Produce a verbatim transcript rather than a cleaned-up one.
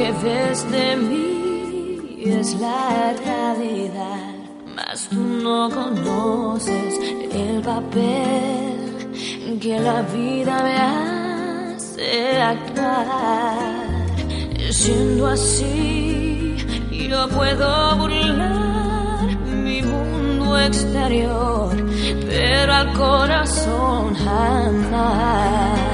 que ves de mí es la realidad, mas tú no conoces el papel que la vida me hace actuar. Siendo así, yo puedo burlar mi mundo exterior, pero al corazón jamás.